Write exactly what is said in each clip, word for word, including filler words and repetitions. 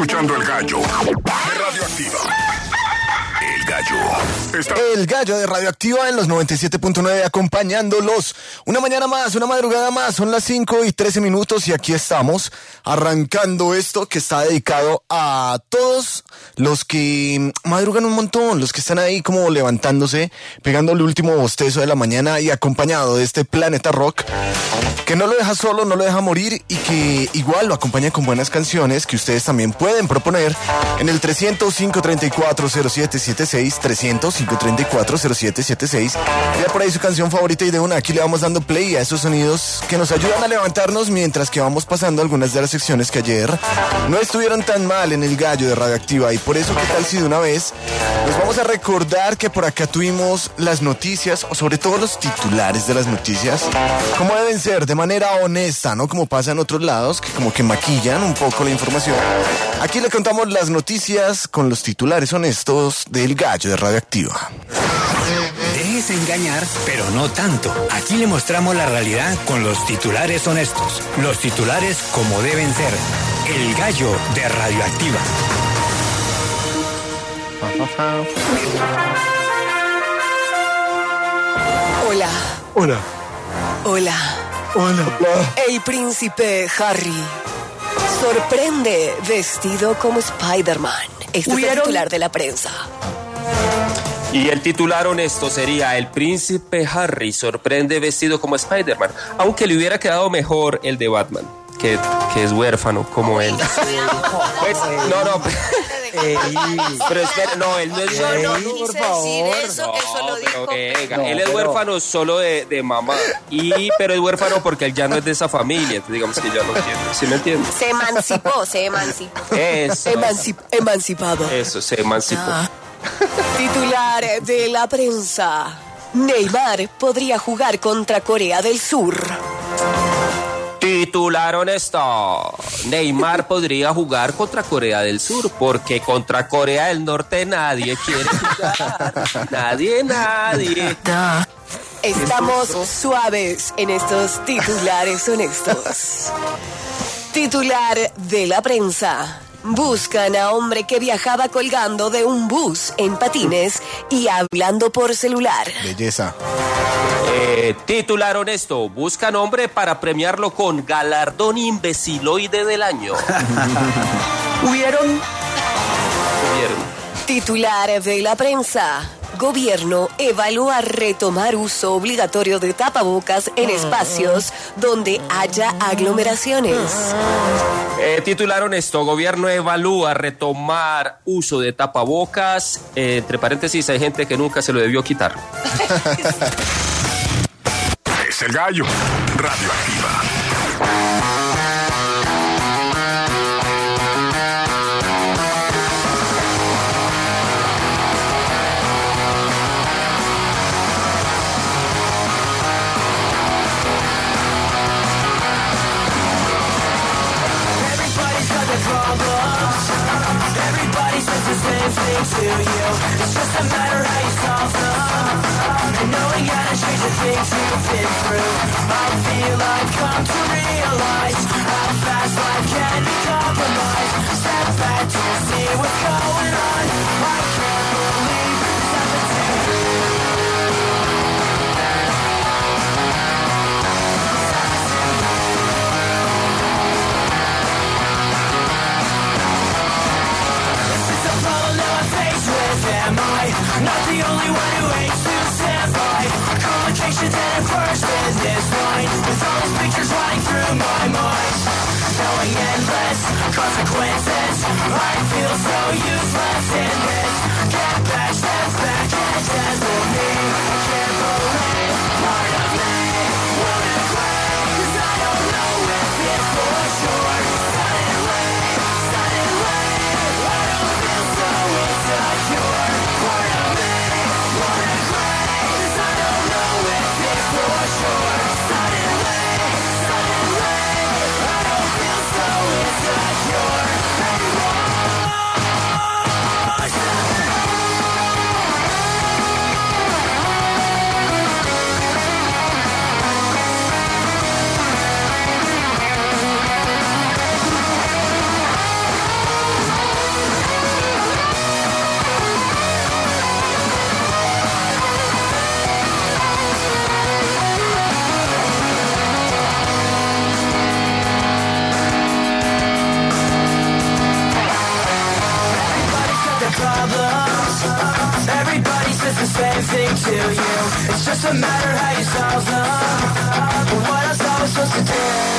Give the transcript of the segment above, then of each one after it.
escuchando El Gallo de Radioactiva. El Gallo. Está... El Gallo de Radioactiva en los noventa y siete punto nueve, acompañándolos una mañana más, una madrugada más. Son las cinco y trece minutos y aquí estamos arrancando esto que está dedicado a todos los que madrugan un montón, los que están ahí como levantándose, pegando el último bostezo de la mañana y acompañado de este Planeta Rock que no lo deja solo, no lo deja morir y que igual lo acompaña con buenas canciones que ustedes también pueden proponer en el trescientos, cinco treinta y cuatro, cero siete siete seis, trescientos, cinco treinta y cuatro, cero siete siete seis. Ya por ahí su canción favorita y de una aquí le vamos dando play a esos sonidos que nos ayudan a levantarnos mientras que vamos pasando algunas de las secciones que ayer no estuvieron tan mal en el Gallo de Radioactiva. Y por eso, ¿qué tal si de una vez nos vamos a recordar que por acá tuvimos las noticias, o sobre todo los titulares de las noticias, como deben ser, de manera honesta, ¿no? Como pasa en otros lados, que como que maquillan un poco la información. Aquí le contamos las noticias con los titulares honestos del Gallo de Radioactiva. Déjese engañar, pero no tanto. Aquí le mostramos la realidad con los titulares honestos. Los titulares como deben ser. El Gallo de Radioactiva. Hola. Hola. Hola. Hola. El príncipe Harry sorprende vestido como Spider-Man. Este es el titular de la prensa. Y el titular honesto sería: el príncipe Harry sorprende vestido como Spider-Man. Aunque le hubiera quedado mejor el de Batman, que, que es huérfano como él. Pues, no, no. Ey, pero espera, no, él no es huérfano. No, no, por favor. Eso, no, eso lo dijo. Que, no, él es pero... huérfano solo de, de mamá. Y, pero es huérfano porque él ya no es de esa familia. Entonces digamos que ya no tiene. ¿Sí me entiendes? Se emancipó, se emancipó. Eso. Emancip- emancipado. Eso, se emancipó. Ah. Titular de la prensa: Neymar podría jugar contra Corea del Sur. Titular honesto: Neymar podría jugar contra Corea del Sur, porque contra Corea del Norte nadie quiere jugar. Nadie, nadie. Estamos suaves en estos titulares honestos. Titular de la prensa: buscan a hombre que viajaba colgando de un bus en patines y hablando por celular. Belleza. Eh, titular honesto: buscan hombre para premiarlo con galardón imbeciloide del año. ¿Hubieron? Hubieron. Titular de la prensa: gobierno evalúa retomar uso obligatorio de tapabocas en espacios donde haya aglomeraciones. Eh, titular honesto: gobierno evalúa retomar uso de tapabocas. Eh, entre paréntesis, hay gente que nunca se lo debió quitar. Es El Gallo, Radioactiva. To you, it's just a matter how you solve them. And knowing how to change the things you've been through, I feel I've come to realize how fast life can be compromised. Step back to see what's going on. I can't believe this happened to you. Am I not the only one who hates to stand by complications and adverse in this line? With all these pictures running through my mind, knowing endless consequences, I feel so useless in this. Get back, step back, and dazzle me. I can't believe part of me won't agree, 'cause I don't know if it's for sure. Suddenly, suddenly, I don't feel so insecure. Part of me won't agree, 'cause I don't know if it's for sure. Suddenly, suddenly, I don't feel so insecure anymore. to you. It's just a matter how you solve them. But what else are we supposed to do?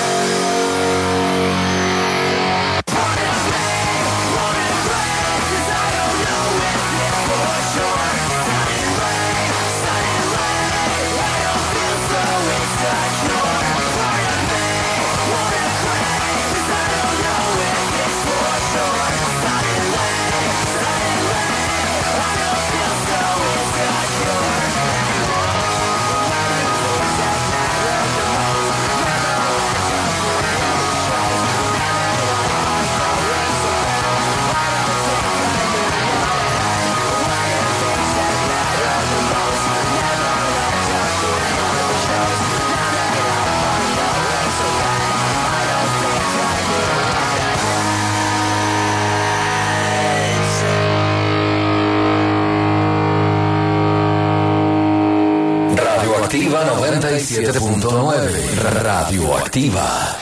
Radioactiva noventa y siete punto nueve. Radioactiva.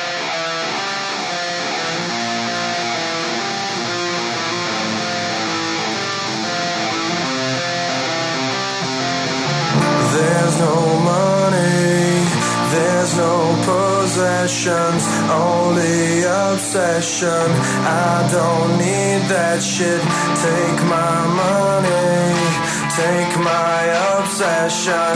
There's no money, there's no possessions, only obsession. I don't need that shit. Take my money, take my obsession.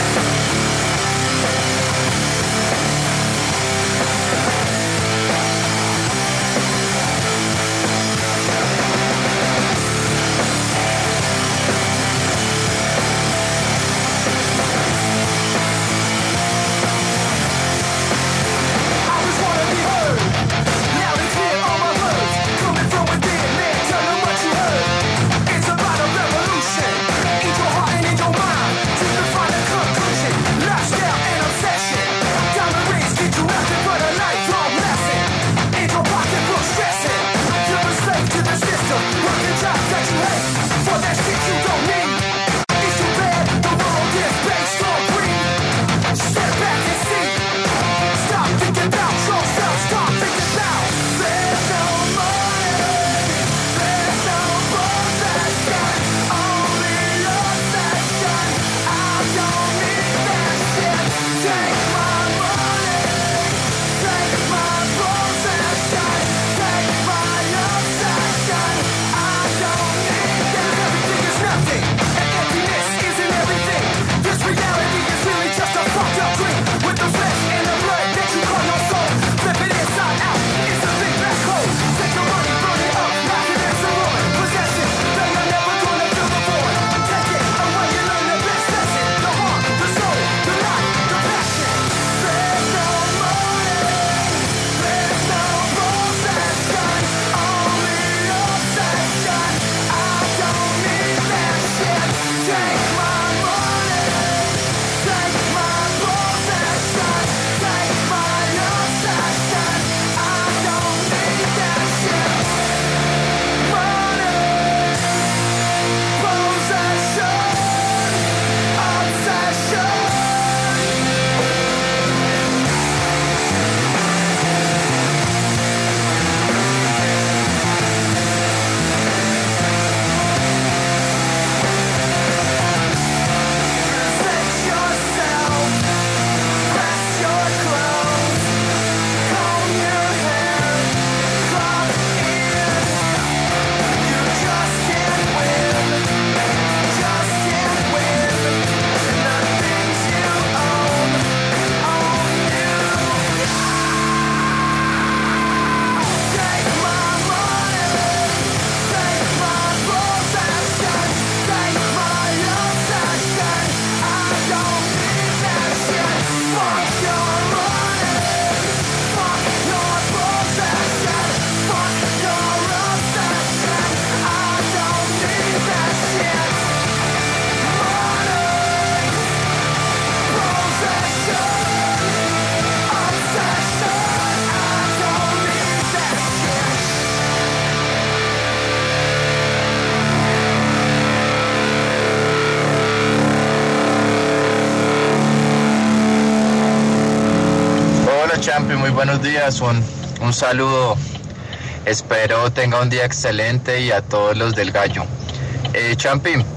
Champi, muy buenos días, un, un saludo, espero tenga un día excelente y a todos los del Gallo. Eh, Champi,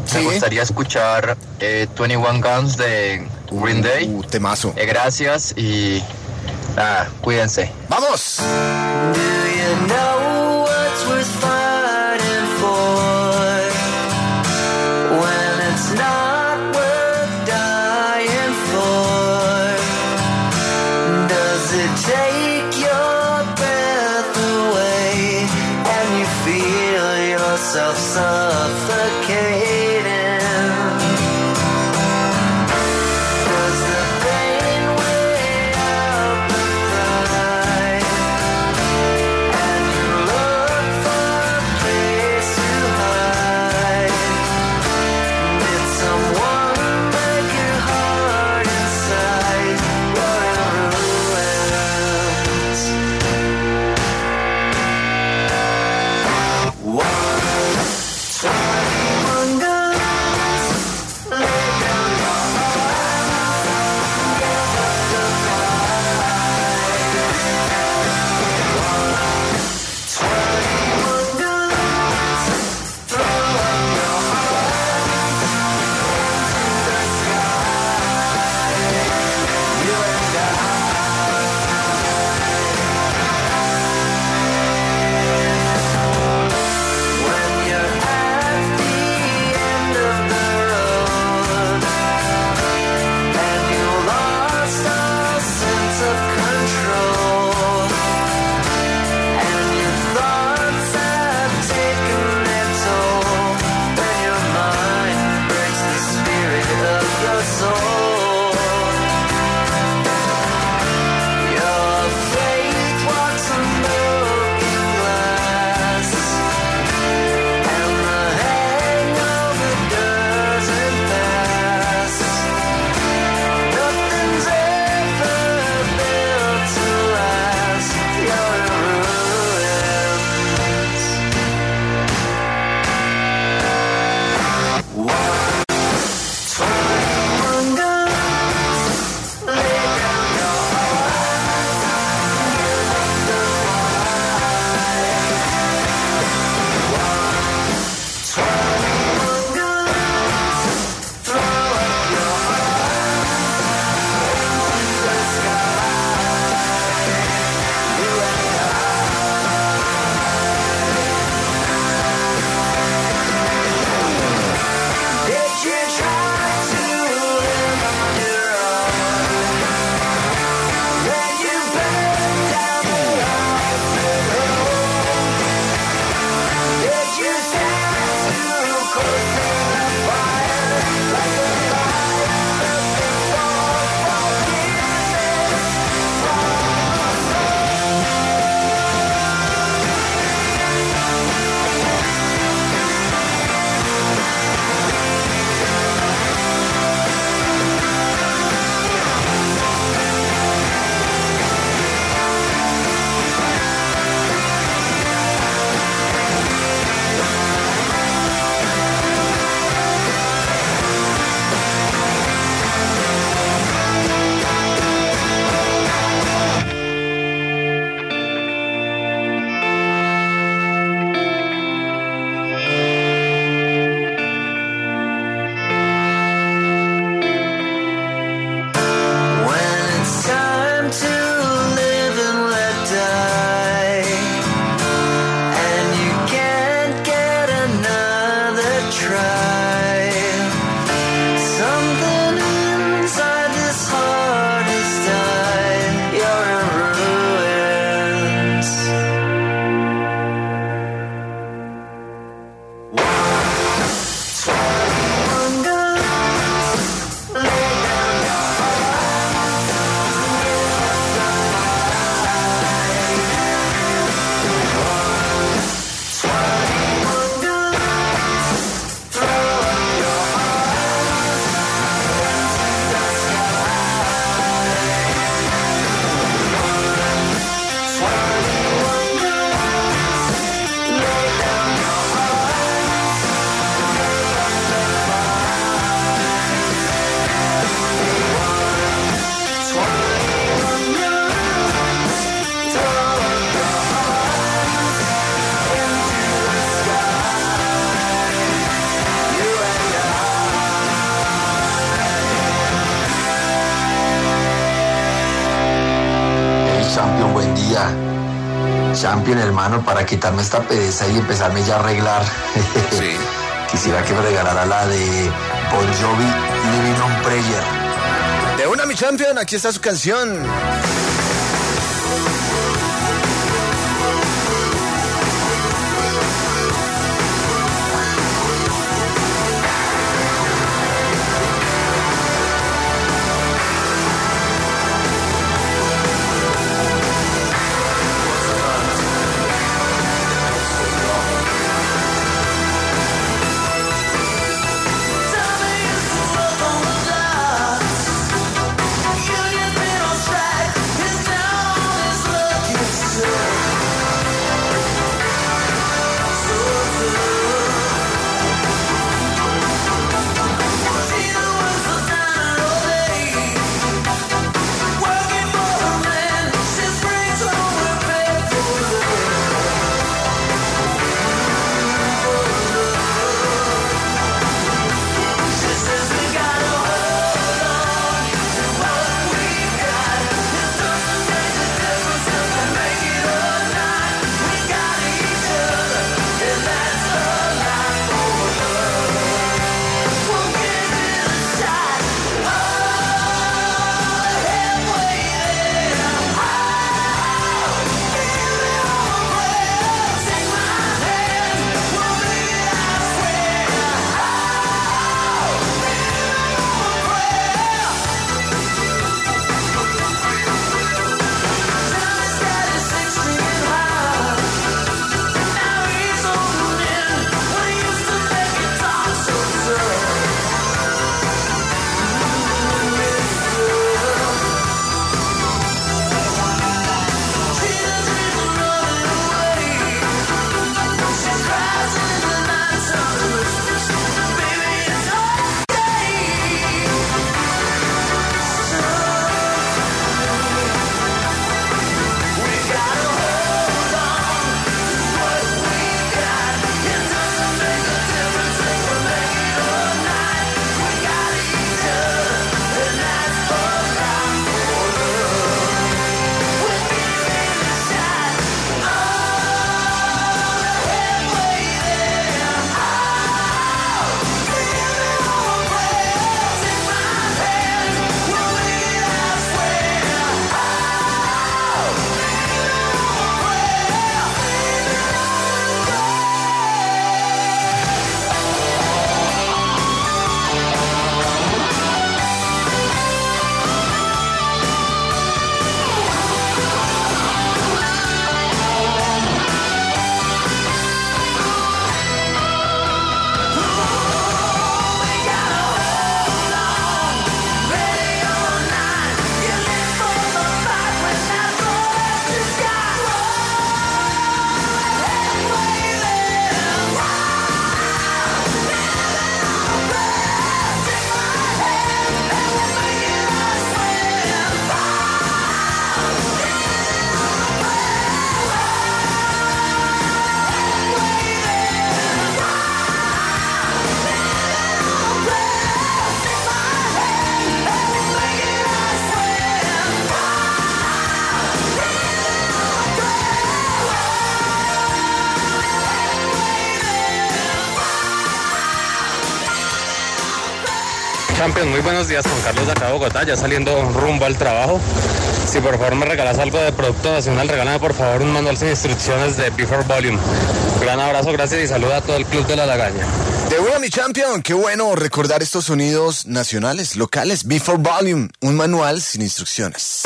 Sí. Me gustaría escuchar eh, veintiuno Guns de Green Day. Uh, temazo. Eh, gracias y nada, cuídense. ¡Vamos! Do you know what's worth fighting for when it's not worth dying for? Does it take your breath away and you feel yourself suffocating? Does the pain weigh out the pride and you look for a place to hide? Did someone break your heart inside? You're in ruins. One time. buen día. Champion, hermano, para quitarme esta pereza y empezarme ya a arreglar. Sí. Quisiera que me regalara la de Bon Jovi, Living on Prayer. De una, mi champion, aquí está su canción. Champions, muy buenos días, Juan Carlos de acá de Bogotá, ya saliendo rumbo al trabajo. Si por favor me regalas algo de producto nacional, regálame por favor un manual sin instrucciones de Before Volume. Gran abrazo, gracias y saluda a todo el Club de la Lagaña. De una, mi champion, qué bueno recordar estos sonidos nacionales, locales. Before Volume, un manual sin instrucciones.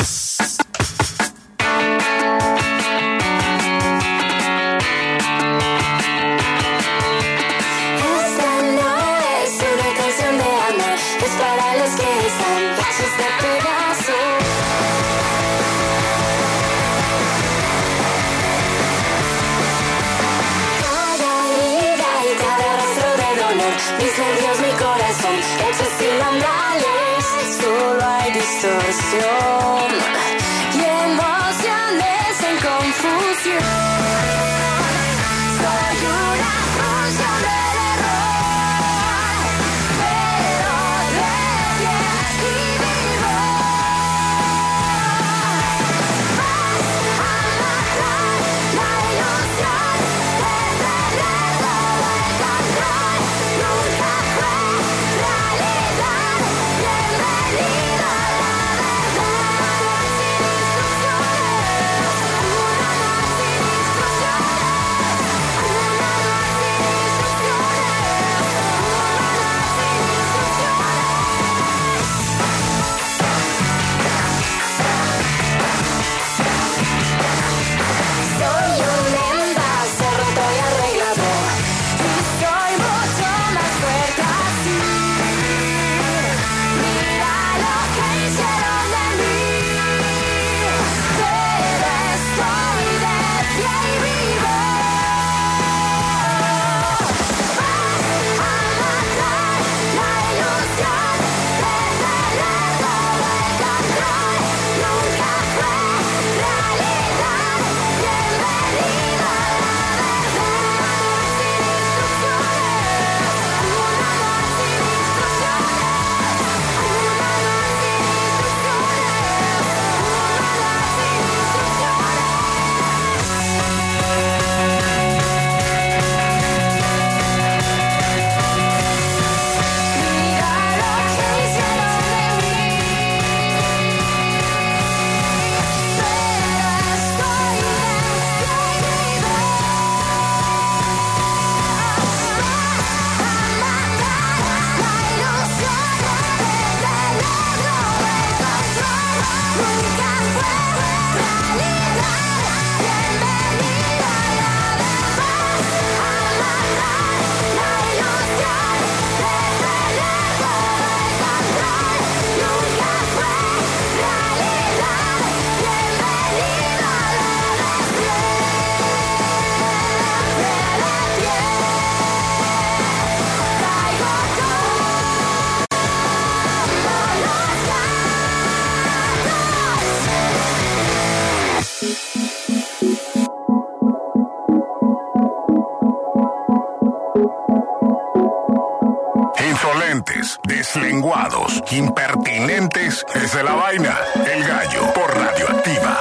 Mis nervios, mi corazón, hechos sin andales, solo hay distorsión y emociones en confusión. Soy una función del error, pero de bien y vivo. Vas a insolentes, deslenguados, impertinentes, esa es la vaina. El Gallo por Radioactiva.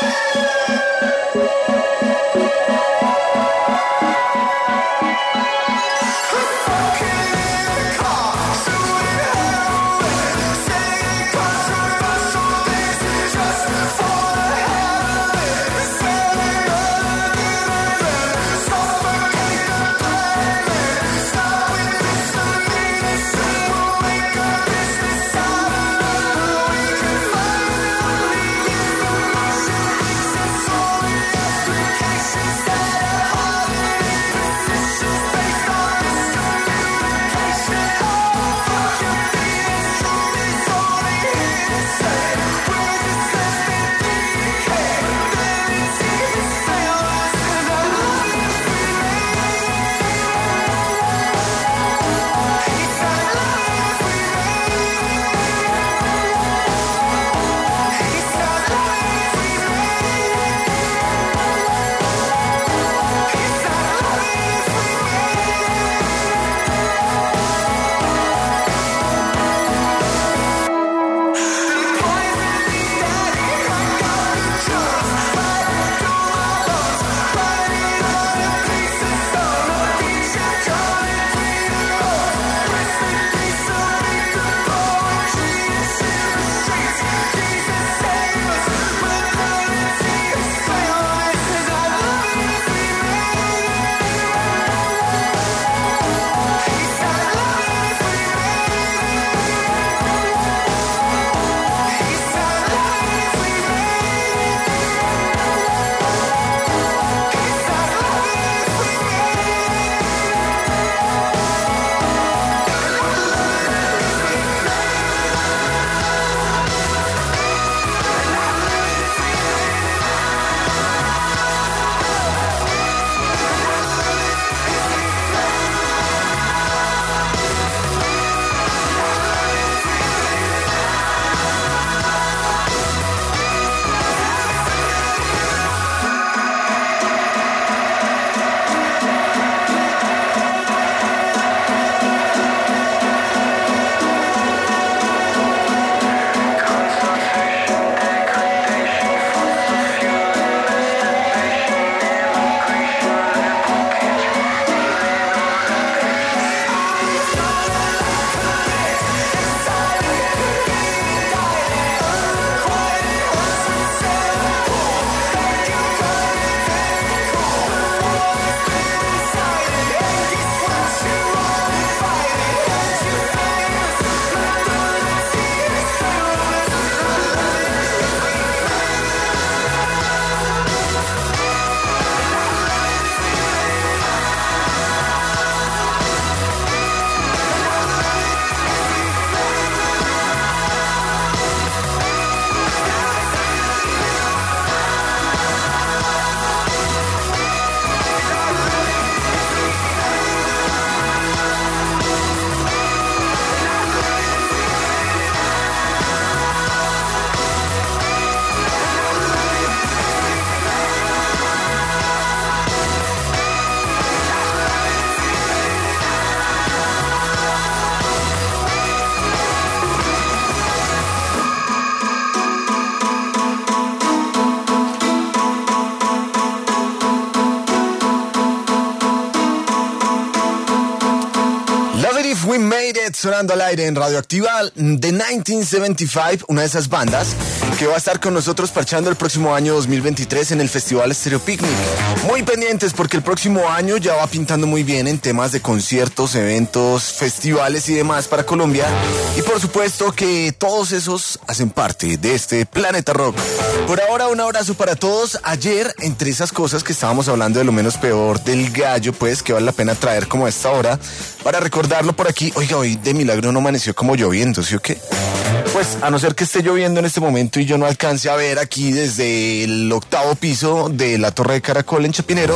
We Made It, sonando al aire en Radioactiva de mil novecientos setenta y cinco, una de esas bandas que va a estar con nosotros parchando el próximo año dos mil veintitrés en el Festival Stereo Picnic. Muy pendientes porque el próximo año ya va pintando muy bien en temas de conciertos, eventos, festivales y demás para Colombia. Y por supuesto que todos esos hacen parte de este Planeta Rock. Por ahora, un abrazo para todos. Ayer, entre esas cosas que estábamos hablando de lo menos peor del Gallo, pues que vale la pena traer como a esta hora para recordarlo por aquí. Oiga, hoy de milagro no amaneció como lloviendo, ¿sí o qué? Pues a no ser que esté lloviendo en este momento y yo no alcance a ver aquí desde el octavo piso de la Torre de Caracol en Chapinero,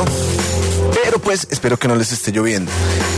pero pues espero que no les esté lloviendo.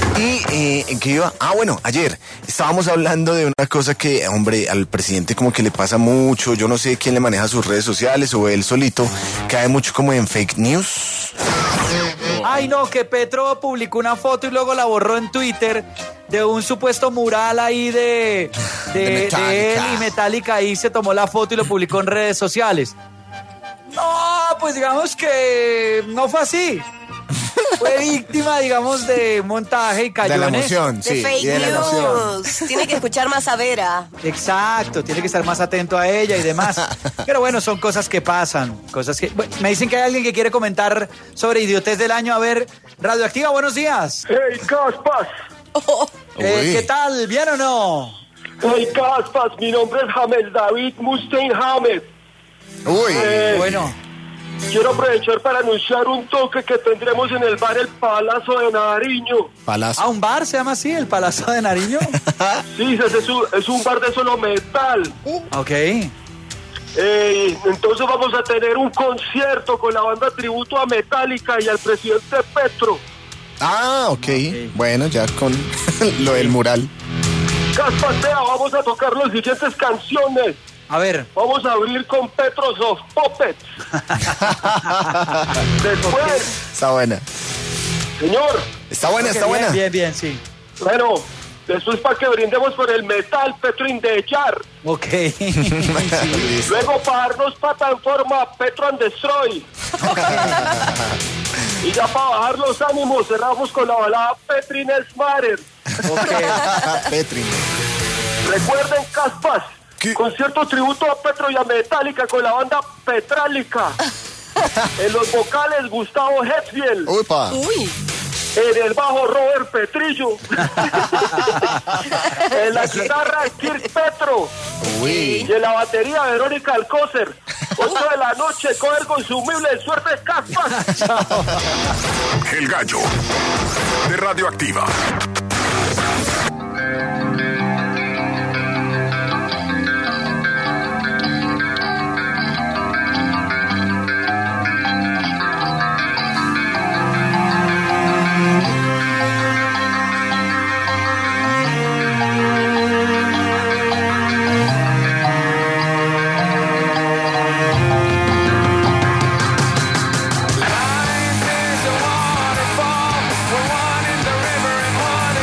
Y eh, ¿en qué iba? Ah, bueno, ayer estábamos hablando de una cosa que, hombre, al presidente como que le pasa mucho. Yo no sé quién le maneja sus redes sociales o él solito, cae mucho como en fake news. Ay, no, que Petro publicó una foto y luego la borró en Twitter de un supuesto mural ahí de, de, De de, Metallica. él y Metallica. Ahí se tomó la foto y lo publicó en redes sociales. No, pues digamos que no fue así. Fue víctima, digamos, de montaje y cayó De la en eso. emoción, De sí. fake y de la emoción. news. Tiene que escuchar más a Vera. Exacto, tiene que estar más atento a ella y demás. Pero bueno, son cosas que pasan, cosas que... Bueno, me dicen que hay alguien que quiere comentar sobre idiotez del año. A ver, Radioactiva, buenos días. Hey, Caspas. Eh, Uy. ¿Qué tal? ¿Bien o no? Hey, Caspas. Mi nombre es James David Mustaine James. Uy. Eh, Bueno, Quiero aprovechar para anunciar un toque que tendremos en el bar El Palazo de Nariño. Palazo. ¿a un bar se llama así, el Palacio de Nariño? Sí, ese es un, es un bar de solo metal. Ok. Eh, entonces vamos a tener un concierto con la banda tributo a Metallica y al presidente Petro. Ah, ok. Bueno, ya con lo del mural. Caspas, vea, vamos a tocar las siguientes canciones. A ver. Vamos a abrir con Petros of Puppets. Después, Está buena. señor, Está buena, está Ok, buena. Bien, bien, bien, sí. bueno, después para que brindemos por el metal, Petro in the Jar. Ok. Sí. Luego para darnos pata en forma, Petro and Destroy. Y ya para bajar los ánimos, cerramos con la balada Petrin Matter. Petri. Recuerden, Caspas, ¿Qué? concierto tributo a Petro y a Metallica con la banda Petrálica. En los vocales, Gustavo Hetfield. Upa. Uy. En el bajo, Robert Petrillo. En la guitarra, Kirk Petro. Uy. Y en la batería, Verónica Alcócer. ocho de la noche, coger consumible, suerte, Caspas. El gallo de Radioactiva. Life is a waterfall, where one is the river and one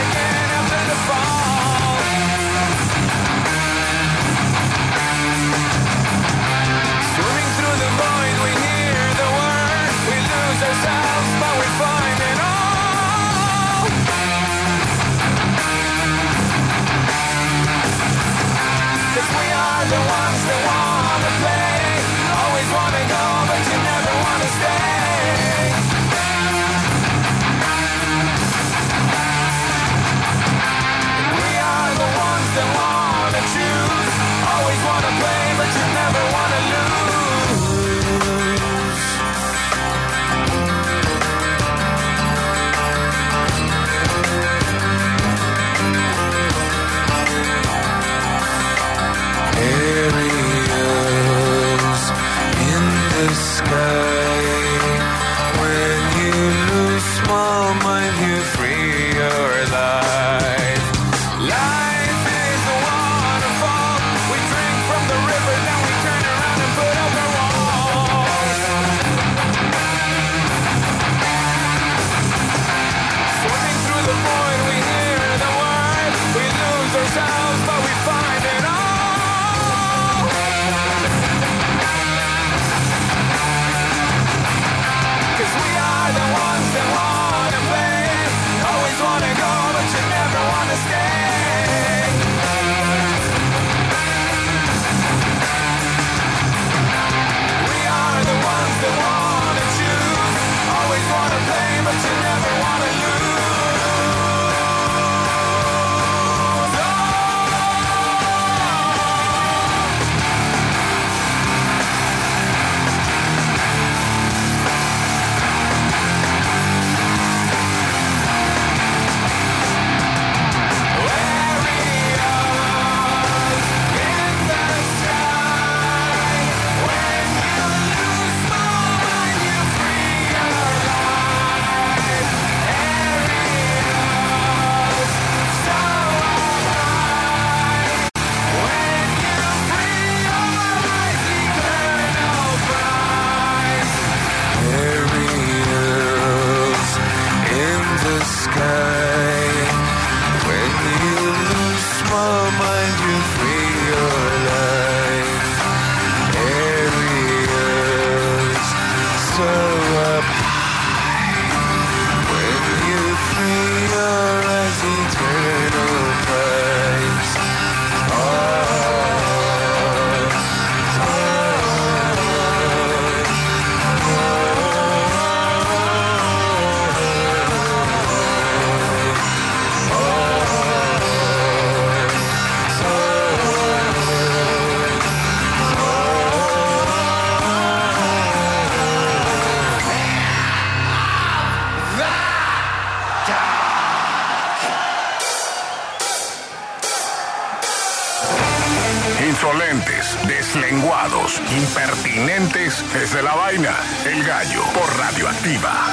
insolentes, deslenguados, impertinentes, es de la vaina. El Gallo por Radioactiva.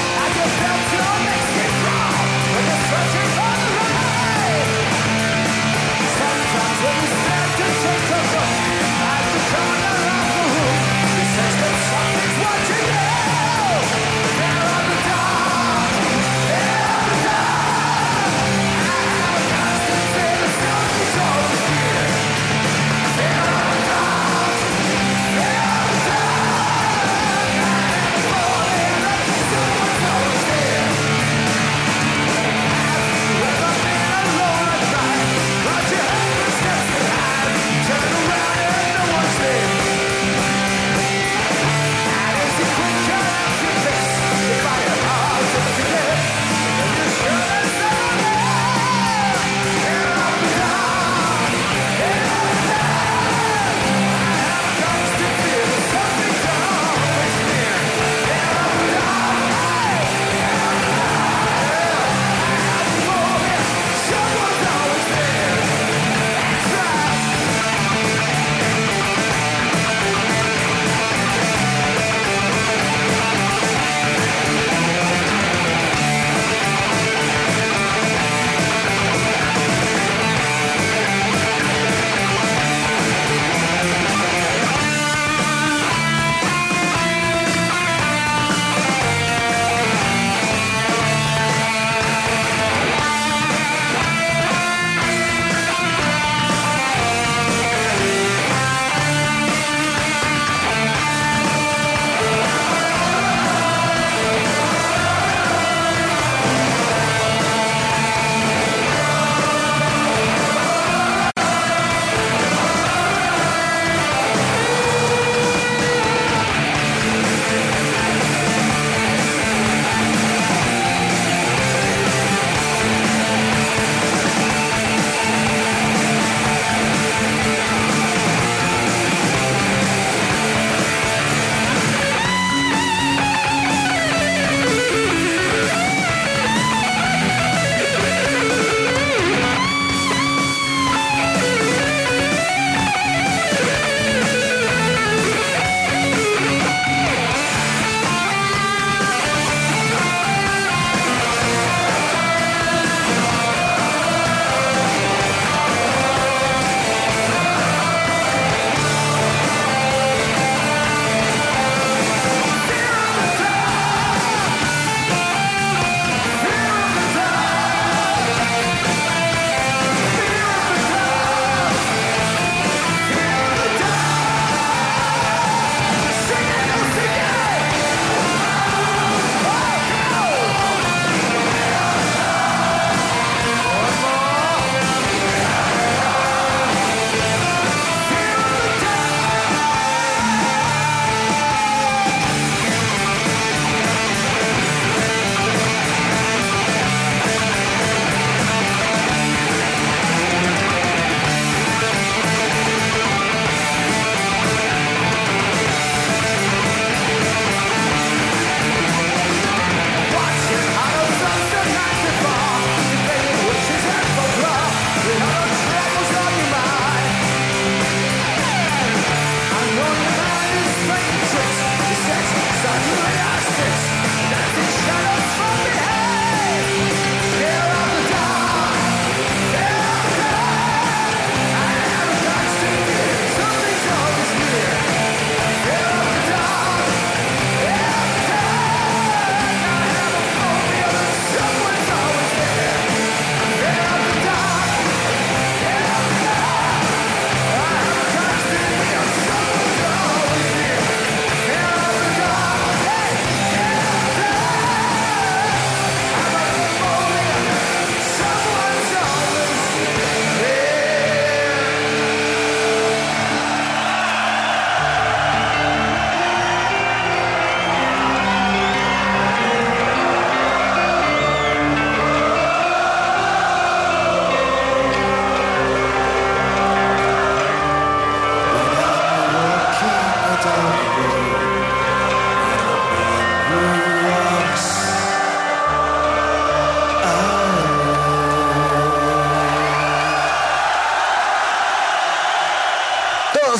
Searching for the right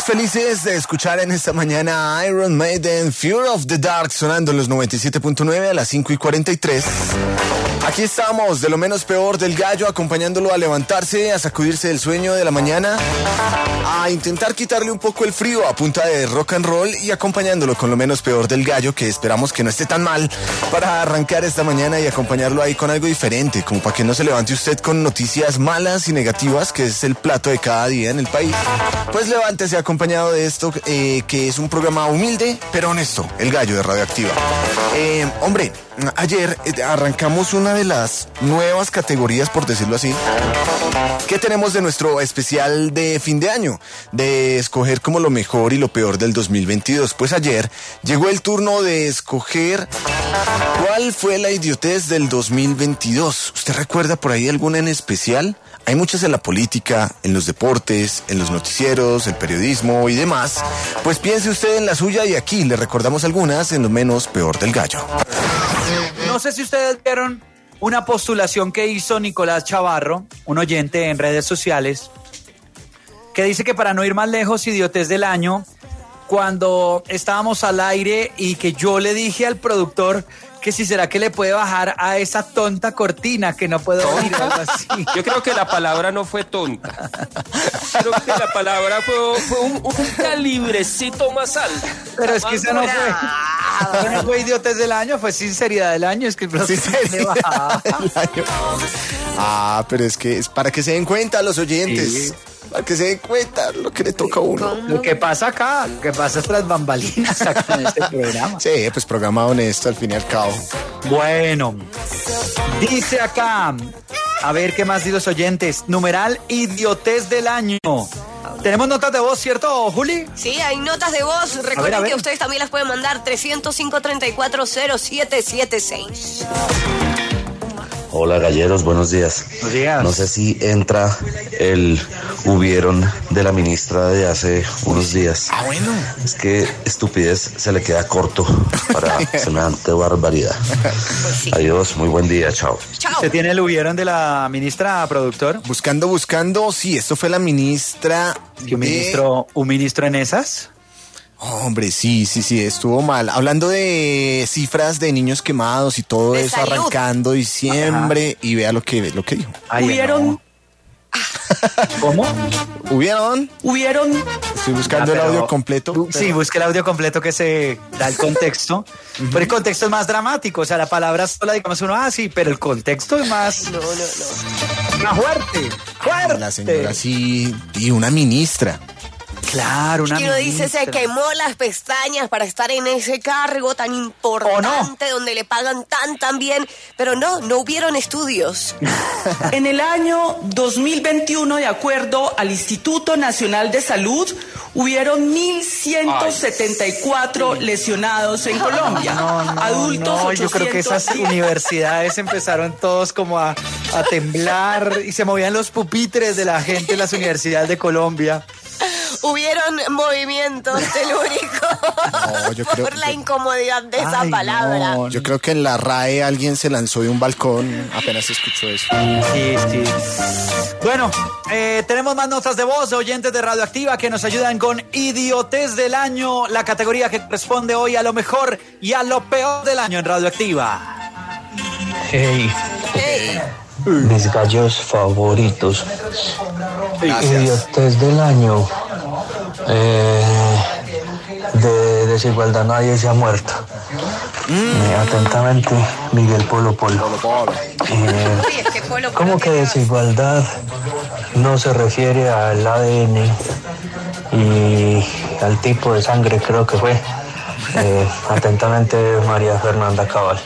felices de escuchar en esta mañana a Iron Maiden, Fear of the Dark, sonando en los noventa y siete punto nueve a las cinco y cuarenta y tres. Aquí estamos, de lo menos peor del Gallo, acompañándolo a levantarse, a sacudirse del sueño de la mañana, a intentar quitarle un poco el frío a punta de rock and roll y acompañándolo con lo menos peor del Gallo, que esperamos que no esté tan mal, para arrancar esta mañana y acompañarlo ahí con algo diferente, como para que no se levante usted con noticias malas y negativas, que es el plato de cada día en el país. Pues levántese acompañado de esto, eh, que es un programa humilde, pero honesto, el Gallo de Radioactiva. Eh, hombre, ayer eh, arrancamos una de las nuevas categorías, por decirlo así, que tenemos de nuestro especial de fin de año, de escoger como lo mejor y lo peor del dos mil veintidós. Pues ayer llegó el turno de escoger cuál fue la idiotez del dos mil veintidós. ¿Usted recuerda por ahí alguna en especial? Hay muchas en la política, en los deportes, en los noticieros, el periodismo y demás. Pues piense usted en la suya y aquí le recordamos algunas en lo menos peor del Gallo. No sé si ustedes vieron una postulación que hizo Nicolás Chavarro, un oyente en redes sociales, que dice que para no ir más lejos, idiotez del año, cuando estábamos al aire y que yo le dije al productor que si será que le puede bajar a esa tonta cortina que no puedo oír, algo así. Yo creo que la palabra no fue tonta. Creo que la palabra fue, fue un, un calibrecito más alto. Pero es que esa no fue. Esa no fue idiotez del año, fue sinceridad del año. Es que el productor le bajaba. Ah, pero es que es para que se den cuenta los oyentes. Sí. Para que se den cuenta lo que le toca a uno. Lo que pasa acá, lo que pasa tras bambalinas acá en este programa. Sí, pues programa honesto al fin y al cabo. Bueno, dice acá, a ver qué más dicen los oyentes, numeral idiotez del año. Tenemos notas de voz, ¿cierto, Juli? Sí, hay notas de voz. Recuerden a ver, a ver. que ustedes también las pueden mandar trescientos cinco, treinta y cuatro, cero siete siete seis. Hola galleros, buenos días. Buenos días. No sé si entra el hubieron de la ministra de hace unos días. Ah, bueno. Es que estupidez se le queda corto para semejante barbaridad. Pues sí. Adiós, muy buen día, chao. Chao. ¿Usted tiene el hubieron de la ministra, productor? Buscando, buscando, sí, esto fue la ministra. ¿Y un ministro, de... un ministro en esas? Oh, hombre, sí, sí, sí, estuvo mal. Hablando de cifras de niños quemados y todo de eso, salud. Arrancando diciembre. Ajá. Y vea lo que, lo que dijo. Ay, ¿hubieron? No. ¿Cómo? ¿Hubieron? ¿Hubieron? Estoy buscando ah, pero, el audio completo. Pero... Sí, busque el audio completo que se da el contexto. Uh-huh. Pero el contexto es más dramático. O sea, la palabra sola, digamos uno, ah, sí, pero el contexto es más... No, no, no. Más fuerte, fuerte. La señora sí, y una ministra. Claro, una y uno dice, se quemó las pestañas para estar en ese cargo tan importante, no. donde le pagan tan, tan bien, pero no, no hubieron estudios. En el año dos mil veintiuno, de acuerdo al Instituto Nacional de Salud, hubieron mil ciento setenta y cuatro Ay. lesionados en Colombia. No, no, Adultos, no, yo creo que esas universidades empezaron todos como a, a temblar y se movían los pupitres de la gente en las universidades de Colombia. Hubieron movimientos telúricos no, yo creo, por la yo, incomodidad de esa ay, palabra. No, yo creo que en la R A E alguien se lanzó de un balcón apenas escuchó eso. Sí, sí. Bueno, eh, tenemos más notas de voz de oyentes de Radioactiva que nos ayudan con idiotez del año, la categoría que corresponde hoy a lo mejor y a lo peor del año en Radioactiva. Hey. Hey. Mis gallos favoritos. Gracias. Idiotez del año. Eh, de desigualdad nadie se ha muerto. Mm. Eh, atentamente, Miguel Polo Polo. Polo, Polo. Eh, Uy, es que Polo, Polo ¿Cómo que desigualdad no se refiere al A D N y al tipo de sangre, creo que fue? Eh, atentamente, María Fernanda Cabal.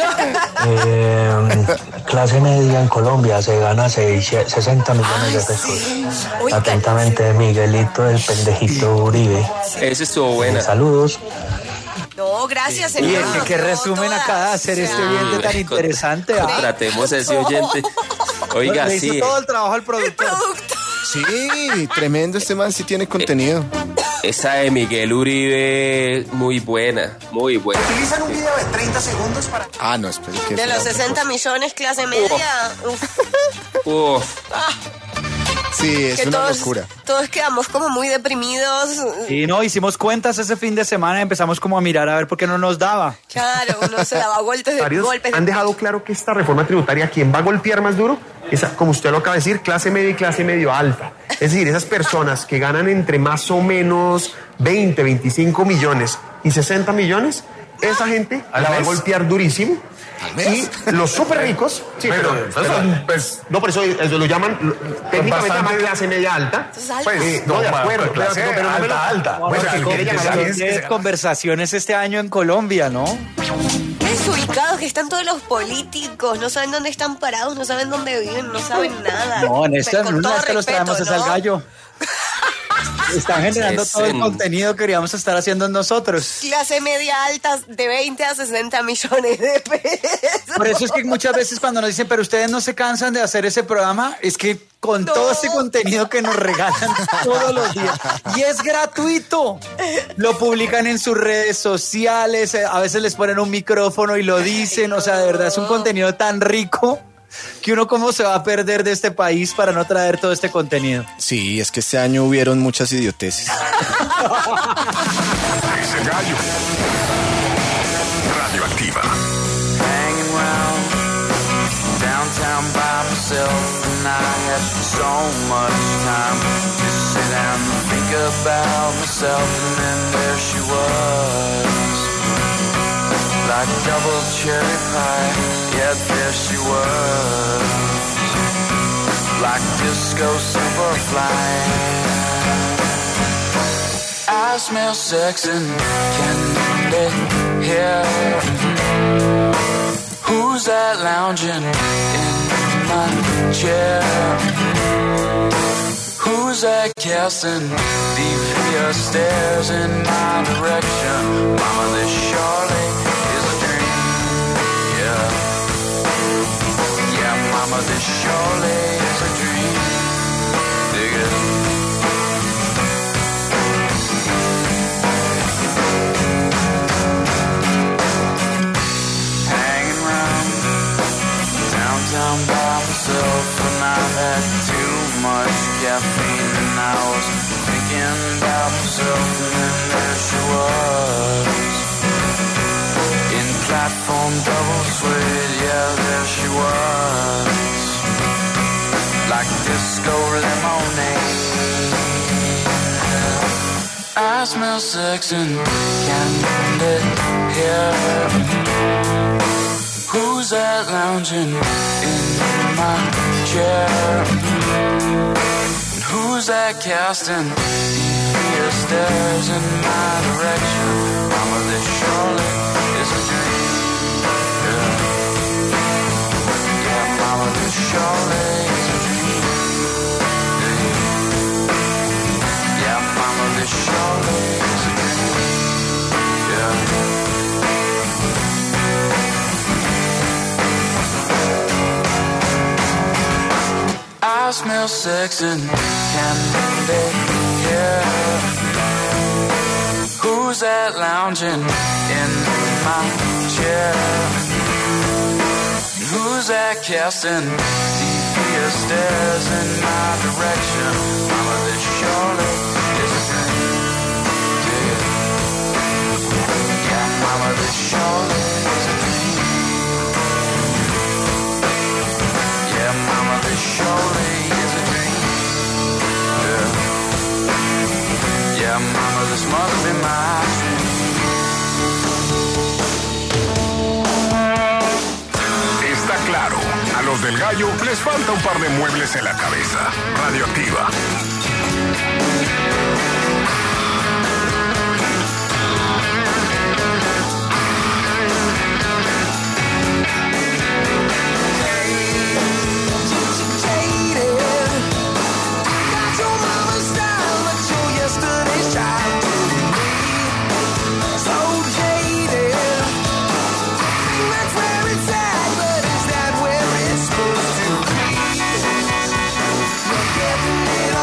Eh, clase media en Colombia se gana sesenta millones de pesos. Sí. Atentamente, Miguelito, el pendejito Uribe. Ese estuvo buena. Eh, saludos. No, gracias, señor. Y es que, que resumen acá de hacer este oyente tan interesante. Tratemos ese oyente. Oiga, le sí. hizo todo el trabajo al productor. El productor. Sí, tremendo, este man sí tiene contenido. Esa de Miguel Uribe, muy buena, muy buena. Utilizan un video de treinta segundos para... Ah, no, espera. Que de los sesenta millones, clase media. Uf. Uf. Ah. Sí, es que una todos, locura. Todos quedamos como muy deprimidos. Y no, hicimos cuentas ese fin de semana y empezamos como a mirar a ver por qué no nos daba. Claro, uno se daba golpes de Varios golpes. de- han dejado claro que esta reforma tributaria, quien va a golpear más duro, es, como usted lo acaba de decir, clase media y clase medio alta. Es decir, esas personas que ganan entre más o menos veinte, veinticinco millones y sesenta millones, esa gente ¿Al la va a mes? golpear durísimo. Y los súper ricos, sí, Pero, pero, pero, pero- pues, no, por eso, eso lo llaman lo- técnicamente bastante- llaman clase media alta. Eso es alto. Eh, no, de ma, acuerdo, pues, clase pero, pero no me lo- alta, alta. Bueno, Pues, si algo quiere que llamar sea- así. es que se- conversaciones este año en Colombia, ¿no? Desubicados que están todos los políticos, no saben dónde están parados, no saben dónde viven, no saben nada. No, en esta Con en una todo vez que los respeto, traemos es al ¿no? gallo. Están generando Es todo el en- contenido que queríamos estar haciendo nosotros. Clase media alta de veinte a sesenta millones de pesos. Por eso es que muchas veces cuando nos dicen, pero ustedes no se cansan de hacer ese programa, es que con todo este contenido que nos regalan todos los días, y es gratuito, lo publican en sus redes sociales, eh, a veces les ponen un micrófono y lo dicen, o sea, de verdad es un contenido tan rico que uno cómo se va a perder de este país para no traer todo este contenido. Sí, es que este año hubieron muchas idioteces. Ese gallo. Radioactiva. Hanging round downtown by myself, and I had so much time to sit down and think about myself, and then there she was, like double cherry pie. Yeah, there she was, like disco superfly. I smell sex and candy here. Who's that lounging in my chair? Who's that casting devious stares in my direction? Mama, this surely is a dream. Yeah, yeah, mama, this surely is a dream. Dig it. Hanging round downtown by myself, and I've had too much caffeine, and I was thinking about myself, and then there she was, in platform double suede. Yeah, there she was, like disco lemonade. I smell sex and candy here. Who's that lounging in my chair? And who's that casting devious stares in my direction? Mama, this surely is a dream. Yeah, yeah, mama, this surely is a dream. Yeah, yeah, mama, this surely is a dream. Yeah. I smell sex and candy here. Who's that lounging in my chair? And who's that casting devious stares in my direction? Mama, this surely is a dream. Yeah, yeah, mama, this surely is a dream. Yeah, mama, this surely is a dream. Yeah, yeah, mama, this must be my dream. Está claro, a los del gallo les falta un par de muebles en la cabeza. Radioactiva. Getting it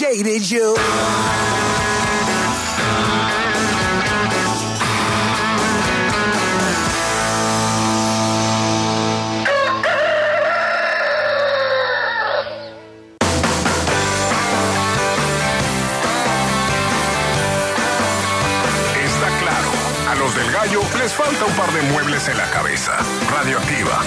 jaded you. Está claro, a los del Gallo les falta un par de muebles en la cabeza. Radioactiva.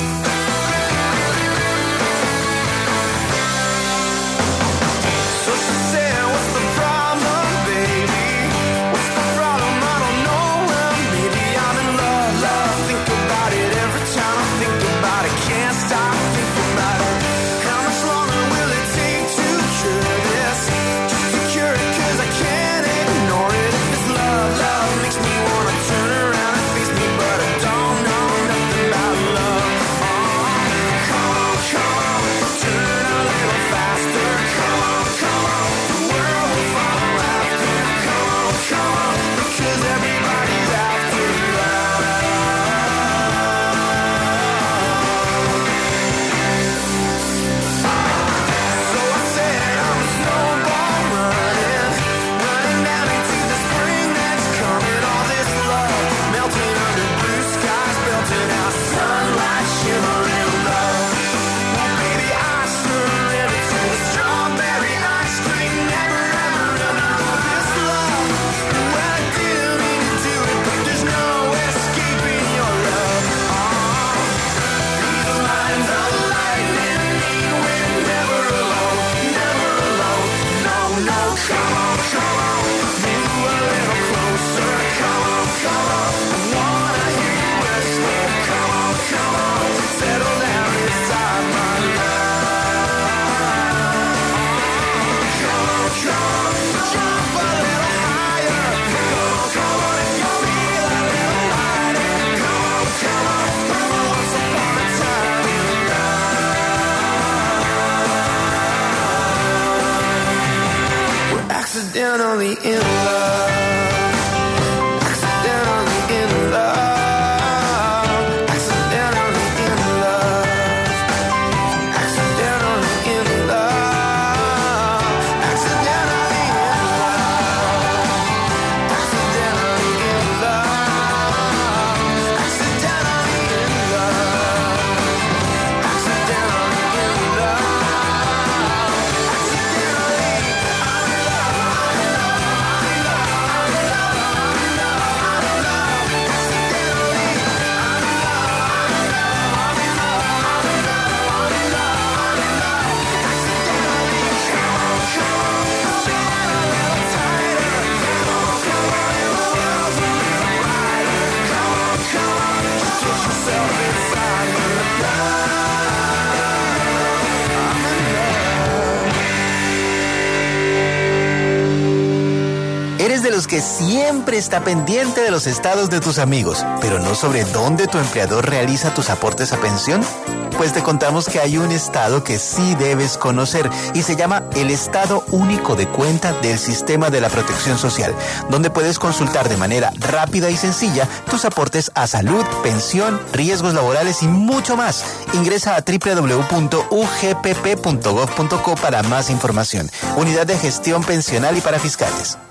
So she said, what's the problem, baby? What's the problem? I don't know. Well, maybe I'm in love, love. Think about it every time I think about it. Can't stop thinking about it. How much longer will it take to cure this? Just to cure it, 'cause I can't ignore it. If it's love, love makes me wanna turn around and face me, but I don't know nothing about love. Oh, come on, come on, turn a little faster. Come on, come on, the world will follow after. Come on, come on, because everybody's after love. So I said I'm a snowball running, running down into the spring that's coming. All this love melting under blue skies, belting out sunlight, shimmering love. Well, baby, I surrender to the strawberry ice cream. Never ever under all this love. Well, I didn't mean to do it, but there's no escaping your love. Oh, these lines of lightning mean we're never alone, never alone. No, no, come on, come on, move a little closer. Come on, come on, I wanna hear you whisper. Come on, come on, settle down inside my love. Come on, come on, jump a little higher. Come on, come on, if you feel a little lighter. Come on, come on, remember once upon a time in love. We're accidentally in love. Accidentally in love. Accidentally in love. Accidentally in love. Accidentally in love. Accidentally in love. Accidentally in love. Accidentally in ¿Eres de los que siempre está pendiente de los estados de tus amigos, pero no sobre dónde tu empleador realiza tus aportes a pensión? Pues te contamos que hay un estado que sí debes conocer y se llama el Estado Único de Cuenta del Sistema de la Protección Social, donde puedes consultar de manera rápida y sencilla tus aportes a salud, pensión, riesgos laborales y mucho más. Ingresa a doble u doble u doble u punto u g p p punto gov punto co para más información. Unidad de Gestión Pensional y para Fiscales.